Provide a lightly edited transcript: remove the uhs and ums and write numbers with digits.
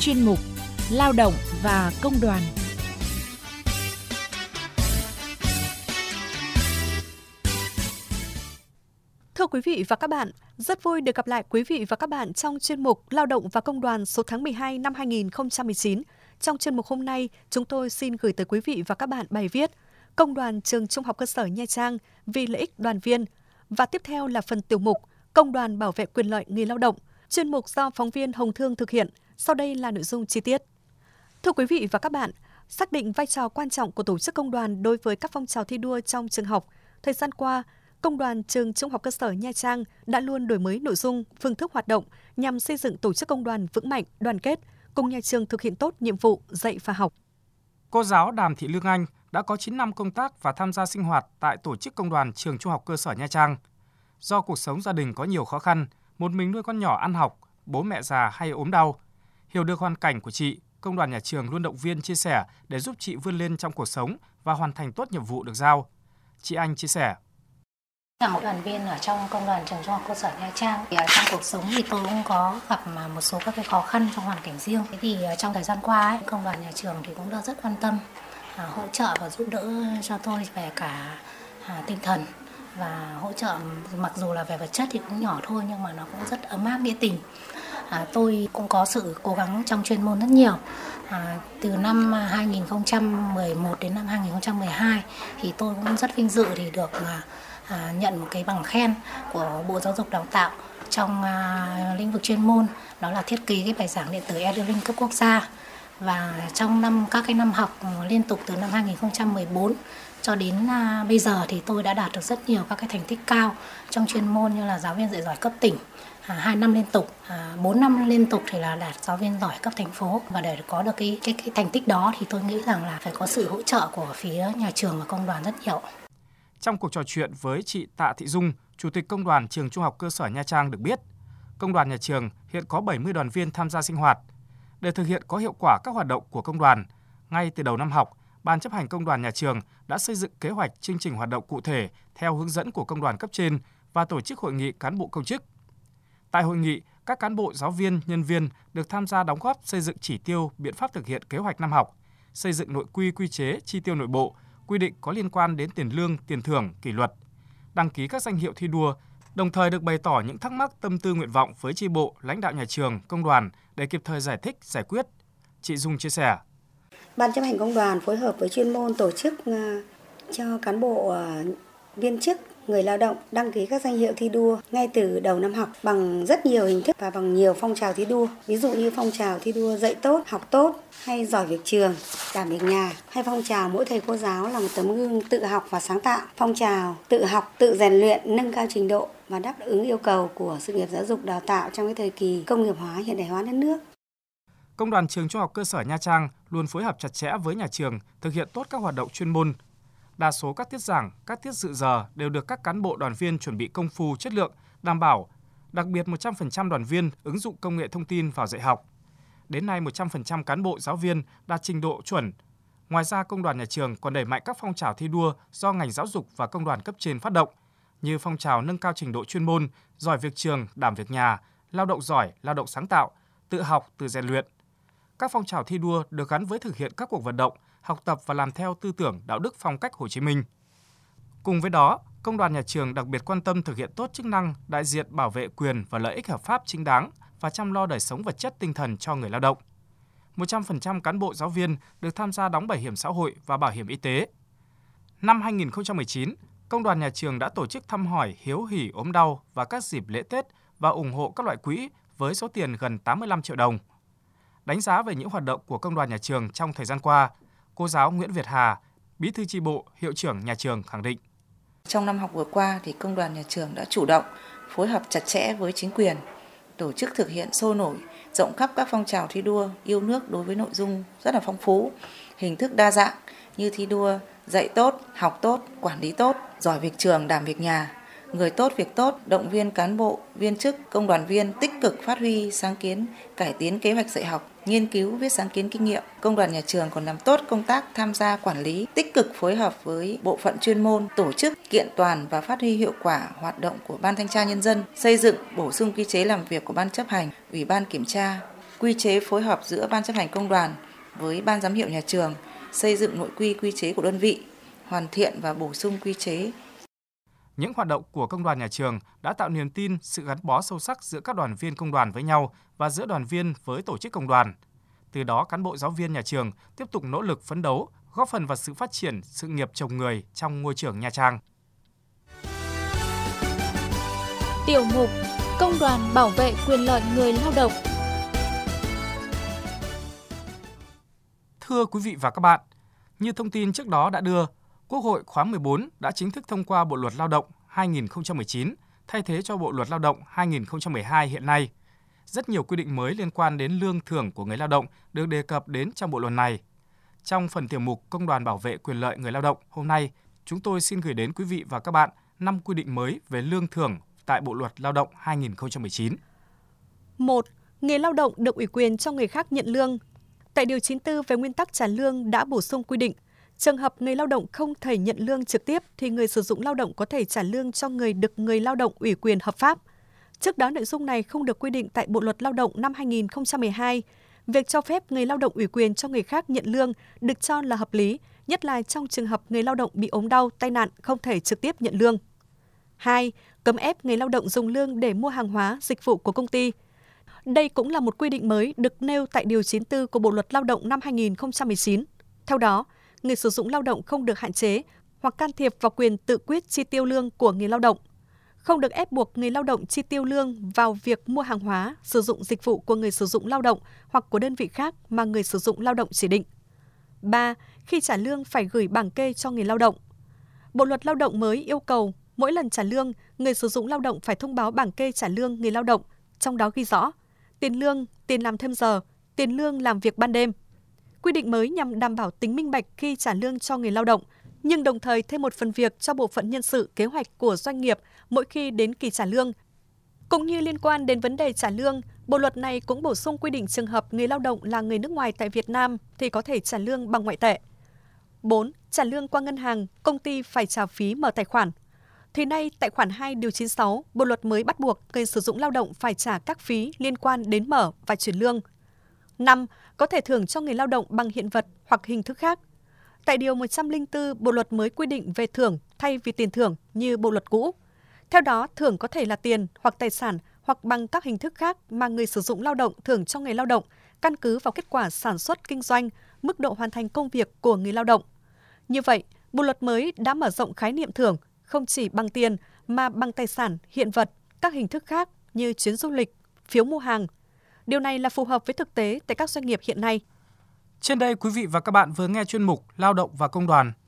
chuyên mục Lao động và Công đoàn. Thưa quý vị và các bạn, rất vui được gặp lại quý vị và các bạn trong chuyên mục Lao động và Công đoàn số tháng 12 năm 2019. Trong chuyên mục hôm nay, chúng tôi xin gửi tới quý vị và các bạn bài viết Công đoàn Trường Trung học cơ sở Nha Trang vì lợi ích đoàn viên. Và tiếp theo là phần tiểu mục Công đoàn bảo vệ quyền lợi người lao động, chuyên mục do phóng viên Hồng Thương thực hiện. Sau đây là nội dung chi tiết. Thưa quý vị và các bạn, xác định vai trò quan trọng của tổ chức công đoàn đối với các phong trào thi đua trong trường học, thời gian qua, Công đoàn Trường Trung học cơ sở Nha Trang đã luôn đổi mới nội dung, phương thức hoạt động nhằm xây dựng tổ chức công đoàn vững mạnh, đoàn kết, cùng nhà trường thực hiện tốt nhiệm vụ dạy và học. Cô giáo Đàm Thị Lương Anh đã có 9 năm công tác và tham gia sinh hoạt tại tổ chức công đoàn Trường Trung học cơ sở Nha Trang. Do cuộc sống gia đình có nhiều khó khăn, một mình nuôi con nhỏ ăn học, bố mẹ già hay ốm đau. Hiểu được hoàn cảnh của chị, công đoàn nhà trường luôn động viên chia sẻ để giúp chị vươn lên trong cuộc sống và hoàn thành tốt nhiệm vụ được giao. Chị Anh chia sẻ. Là một đoàn viên ở trong công đoàn Trường Trung học cơ sở Nha Trang, thì trong cuộc sống thì tôi cũng có gặp một số các cái khó khăn trong hoàn cảnh riêng. Thế thì trong thời gian qua công đoàn nhà trường thì cũng đã rất quan tâm, hỗ trợ và giúp đỡ cho tôi về cả tinh thần và hỗ trợ, mặc dù là về vật chất thì cũng nhỏ thôi nhưng mà nó cũng rất ấm áp nghĩa tình. Tôi cũng có sự cố gắng trong chuyên môn rất nhiều. Từ năm 2011 đến năm 2012 thì tôi cũng rất vinh dự thì được nhận một cái bằng khen của Bộ Giáo dục Đào tạo trong lĩnh vực chuyên môn, đó là thiết kế cái bài giảng điện tử e-learning cấp quốc gia. Và trong các cái năm học liên tục từ năm 2014 cho đến bây giờ thì tôi đã đạt được rất nhiều các cái thành tích cao trong chuyên môn, như là giáo viên dạy giỏi cấp tỉnh 2 năm liên tục, 4 năm liên tục thì là đạt giáo viên giỏi cấp thành phố. Và để có được cái thành tích đó thì tôi nghĩ rằng là phải có sự hỗ trợ của phía nhà trường và công đoàn rất nhiều. Trong cuộc trò chuyện với chị Tạ Thị Dung, Chủ tịch Công đoàn Trường Trung học cơ sở Nha Trang được biết, Công đoàn nhà trường hiện có 70 đoàn viên tham gia sinh hoạt. Để thực hiện có hiệu quả các hoạt động của công đoàn, ngay từ đầu năm học, Ban chấp hành Công đoàn nhà trường đã xây dựng kế hoạch chương trình hoạt động cụ thể theo hướng dẫn của công đoàn cấp trên và tổ chức hội nghị cán bộ công chức. Tại hội nghị, các cán bộ, giáo viên, nhân viên được tham gia đóng góp xây dựng chỉ tiêu, biện pháp thực hiện kế hoạch năm học, xây dựng nội quy, quy chế, chi tiêu nội bộ, quy định có liên quan đến tiền lương, tiền thưởng, kỷ luật, đăng ký các danh hiệu thi đua, đồng thời được bày tỏ những thắc mắc, tâm tư, nguyện vọng với chi bộ, lãnh đạo nhà trường, công đoàn để kịp thời giải thích, giải quyết. Chị Dung chia sẻ. Ban chấp hành công đoàn phối hợp với chuyên môn tổ chức cho cán bộ, viên chức, người lao động đăng ký các danh hiệu thi đua ngay từ đầu năm học bằng rất nhiều hình thức và bằng nhiều phong trào thi đua. Ví dụ như phong trào thi đua dạy tốt, học tốt, hay giỏi việc trường, đảm việc nhà, hay phong trào mỗi thầy cô giáo là một tấm gương tự học và sáng tạo, phong trào tự học, tự rèn luyện, nâng cao trình độ và đáp ứng yêu cầu của sự nghiệp giáo dục đào tạo trong cái thời kỳ công nghiệp hóa, hiện đại hóa đất nước. Công đoàn Trường Trung học cơ sở Nha Trang luôn phối hợp chặt chẽ với nhà trường thực hiện tốt các hoạt động chuyên môn. Đa số các tiết giảng, các tiết dự giờ đều được các cán bộ đoàn viên chuẩn bị công phu, chất lượng, đảm bảo. Đặc biệt 100% đoàn viên ứng dụng công nghệ thông tin vào dạy học. Đến nay 100% cán bộ giáo viên đạt trình độ chuẩn. Ngoài ra, công đoàn nhà trường còn đẩy mạnh các phong trào thi đua do ngành giáo dục và công đoàn cấp trên phát động, như phong trào nâng cao trình độ chuyên môn, giỏi việc trường, đảm việc nhà, lao động giỏi, lao động sáng tạo, tự học, tự rèn luyện. Các phong trào thi đua được gắn với thực hiện các cuộc vận động, học tập và làm theo tư tưởng đạo đức phong cách Hồ Chí Minh. Cùng với đó, công đoàn nhà trường đặc biệt quan tâm thực hiện tốt chức năng đại diện bảo vệ quyền và lợi ích hợp pháp chính đáng và chăm lo đời sống vật chất tinh thần cho người lao động. 100% cán bộ giáo viên được tham gia đóng bảo hiểm xã hội và bảo hiểm y tế. Năm 2019, công đoàn nhà trường đã tổ chức thăm hỏi hiếu hỉ ốm đau và các dịp lễ Tết và ủng hộ các loại quỹ với số tiền gần 85 triệu đồng. Đánh giá về những hoạt động của công đoàn nhà trường trong thời gian qua, cô giáo Nguyễn Việt Hà, Bí thư chi bộ, hiệu trưởng nhà trường khẳng định. Trong năm học vừa qua thì công đoàn nhà trường đã chủ động, phối hợp chặt chẽ với chính quyền, tổ chức thực hiện sôi nổi, rộng khắp các phong trào thi đua yêu nước đối với nội dung rất là phong phú, hình thức đa dạng như thi đua dạy tốt, học tốt, quản lý tốt, giỏi việc trường, đảm việc nhà, người tốt việc tốt, động viên cán bộ, viên chức, công đoàn viên tích cực phát huy sáng kiến, cải tiến kế hoạch dạy học, nghiên cứu viết sáng kiến kinh nghiệm. Công đoàn nhà trường còn làm tốt công tác tham gia quản lý, tích cực phối hợp với bộ phận chuyên môn, tổ chức kiện toàn và phát huy hiệu quả hoạt động của Ban Thanh tra Nhân dân, xây dựng bổ sung quy chế làm việc của Ban chấp hành, Ủy ban kiểm tra, quy chế phối hợp giữa Ban chấp hành công đoàn với Ban giám hiệu nhà trường, xây dựng nội quy quy chế của đơn vị, hoàn thiện và bổ sung quy chế. Những hoạt động của công đoàn nhà trường đã tạo niềm tin, sự gắn bó sâu sắc giữa các đoàn viên công đoàn với nhau và giữa đoàn viên với tổ chức công đoàn. Từ đó, cán bộ giáo viên nhà trường tiếp tục nỗ lực phấn đấu, góp phần vào sự phát triển sự nghiệp trồng người trong môi trường Nha Trang. Tiểu mục Công đoàn bảo vệ quyền lợi người lao động. Thưa quý vị và các bạn, như thông tin trước đó đã đưa, Quốc hội khóa 14 đã chính thức thông qua Bộ luật Lao động 2019, thay thế cho Bộ luật Lao động 2012 hiện nay. Rất nhiều quy định mới liên quan đến lương thưởng của người lao động được đề cập đến trong bộ luật này. Trong phần tiểu mục Công đoàn bảo vệ quyền lợi người lao động hôm nay, chúng tôi xin gửi đến quý vị và các bạn 5 quy định mới về lương thưởng tại Bộ luật Lao động 2019. 1. Người lao động được ủy quyền cho người khác nhận lương. Tại Điều 94 về nguyên tắc trả lương đã bổ sung quy định, trường hợp người lao động không thể nhận lương trực tiếp thì người sử dụng lao động có thể trả lương cho người được người lao động ủy quyền hợp pháp. Trước đó, nội dung này không được quy định tại Bộ luật Lao động năm 2012. Việc cho phép người lao động ủy quyền cho người khác nhận lương được cho là hợp lý, nhất là trong trường hợp người lao động bị ốm đau, tai nạn không thể trực tiếp nhận lương. 2. Cấm ép người lao động dùng lương để mua hàng hóa, dịch vụ của công ty. Đây cũng là một quy định mới được nêu tại Điều 94 của Bộ luật Lao động năm 2019. Theo đó, người sử dụng lao động không được hạn chế hoặc can thiệp vào quyền tự quyết chi tiêu lương của người lao động, không được ép buộc người lao động chi tiêu lương vào việc mua hàng hóa, sử dụng dịch vụ của người sử dụng lao động hoặc của đơn vị khác mà người sử dụng lao động chỉ định. 3. Khi trả lương phải gửi bảng kê cho người lao động. Bộ luật Lao động mới yêu cầu mỗi lần trả lương, người sử dụng lao động phải thông báo bảng kê trả lương người lao động, trong đó ghi rõ tiền lương, tiền làm thêm giờ, tiền lương làm việc ban đêm. Quy định mới nhằm đảm bảo tính minh bạch khi trả lương cho người lao động, nhưng đồng thời thêm một phần việc cho bộ phận nhân sự kế hoạch của doanh nghiệp mỗi khi đến kỳ trả lương. Cũng như liên quan đến vấn đề trả lương, bộ luật này cũng bổ sung quy định trường hợp người lao động là người nước ngoài tại Việt Nam thì có thể trả lương bằng ngoại tệ. 4. Trả lương qua ngân hàng, công ty phải trả phí mở tài khoản. Thì nay, tại khoản 2 điều 96, bộ luật mới bắt buộc người sử dụng lao động phải trả các phí liên quan đến mở và chuyển lương. 5. Có thể thưởng cho người lao động bằng hiện vật hoặc hình thức khác. Tại Điều 104, bộ luật mới quy định về thưởng thay vì tiền thưởng như bộ luật cũ. Theo đó, thưởng có thể là tiền hoặc tài sản hoặc bằng các hình thức khác mà người sử dụng lao động thưởng cho người lao động, căn cứ vào kết quả sản xuất kinh doanh, mức độ hoàn thành công việc của người lao động. Như vậy, bộ luật mới đã mở rộng khái niệm thưởng không chỉ bằng tiền mà bằng tài sản, hiện vật, các hình thức khác như chuyến du lịch, phiếu mua hàng. Điều này là phù hợp với thực tế tại các doanh nghiệp hiện nay. Trên đây, quý vị và các bạn vừa nghe chuyên mục Lao động và Công đoàn